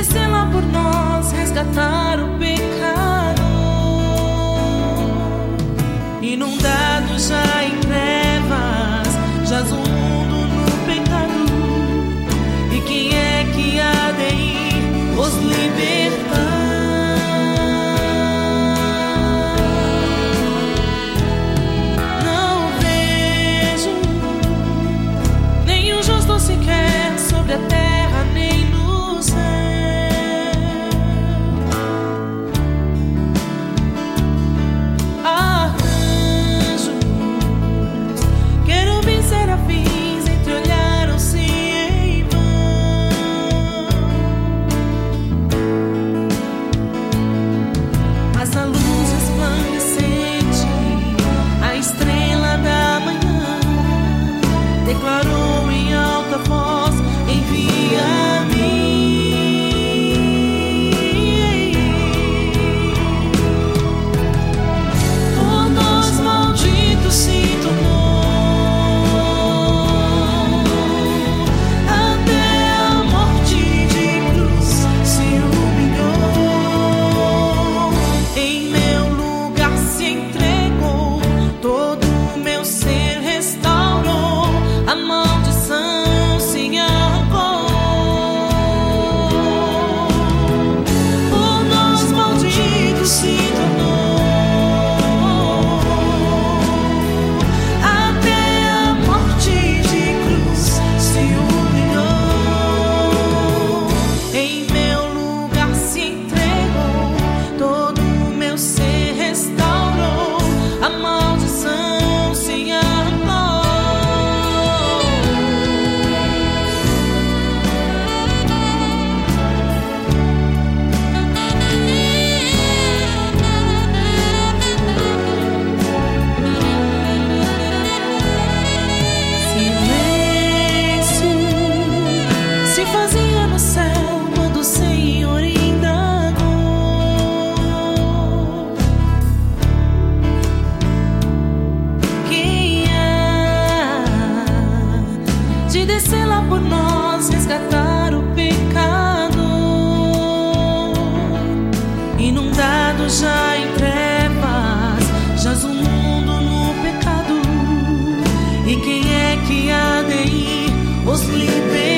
descer lá por nós, resgatar o pecado, inundado já em trevas, jaz o mundo no pecado. E quem é que há de ir os libertar? Não vejo nenhum justo sequer sobre a terra nem no céu. Arcanjos, querubins, serafins, entreolharam-se em vão. Mas a luz resplandecente, a estrela da manhã, declarou em alta voz: envia-me. Por nós maldito se tornou, até a morte de cruz se humilhou. Em meu lugar se entregou, todo o meu ser restaurou, a maldição se arrancou. Por nós maldito se tornou, até a morte de cruz se humilhou. Em meu lugar se entregou, todo o meu ser restaurou, a maldição se arrancou. Silêncio se fazia no céu quando o Senhor indagou: quem há de descer lá por nós, resgatar o pecado, inundado já em trevas, jaz o mundo no pecado. E quem é que há de ir os libertar?